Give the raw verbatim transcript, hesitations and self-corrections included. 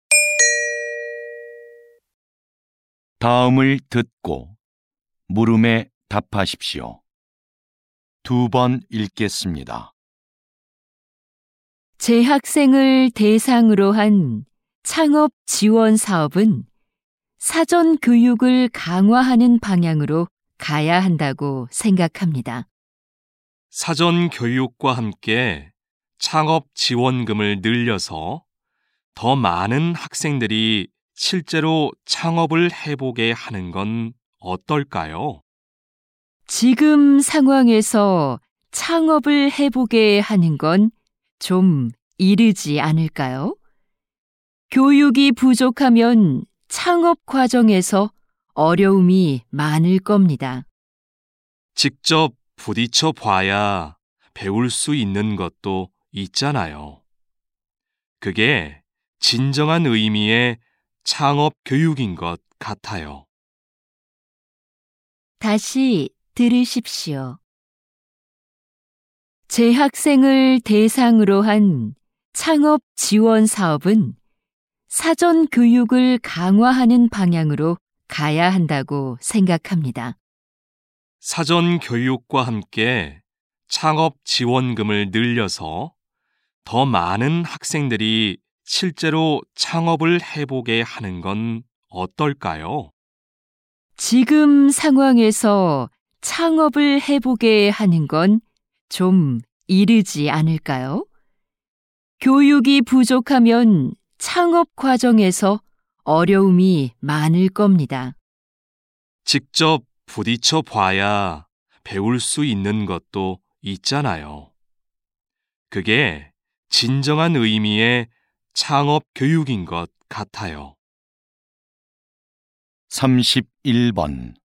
다음을 듣고 물음에 답하십시오. 두 번 읽겠습니다. 재학생을 대상으로 한 창업 지원 사업은 사전 교육을 강화하는 방향으로 가야 한다고 생각합니다. 사전 교육과 함께 창업 지원금을 늘려서 더 많은 학생들이 실제로 창업을 해보게 하는 건 어떨까요? 지금 상황에서 창업을 해보게 하는 건 좀 이르지 않을까요? 교육이 부족하면 창업 과정에서 어려움이 많을 겁니다. 직접 부딪혀 봐야 배울 수 있는 것도 있잖아요. 그게 진정한 의미의 창업 교육인 것 같아요. 다시 들으십시오. 재학생을 대상으로 한 창업 지원 사업은 사전 교육을 강화하는 방향으로 가야 한다고 생각합니다. 사전 교육과 함께 창업 지원금을 늘려서 더 많은 학생들이 실제로 창업을 해보게 하는 건 어떨까요? 지금 상황에서 창업을 해보게 하는 건 좀 이르지 않을까요? 교육이 부족하면 창업 과정에서 어려움이 많을 겁니다. 직접 부딪혀 봐야 배울 수 있는 것도 있잖아요. 그게 진정한 의미의 창업 교육인 것 같아요. 삼십일 번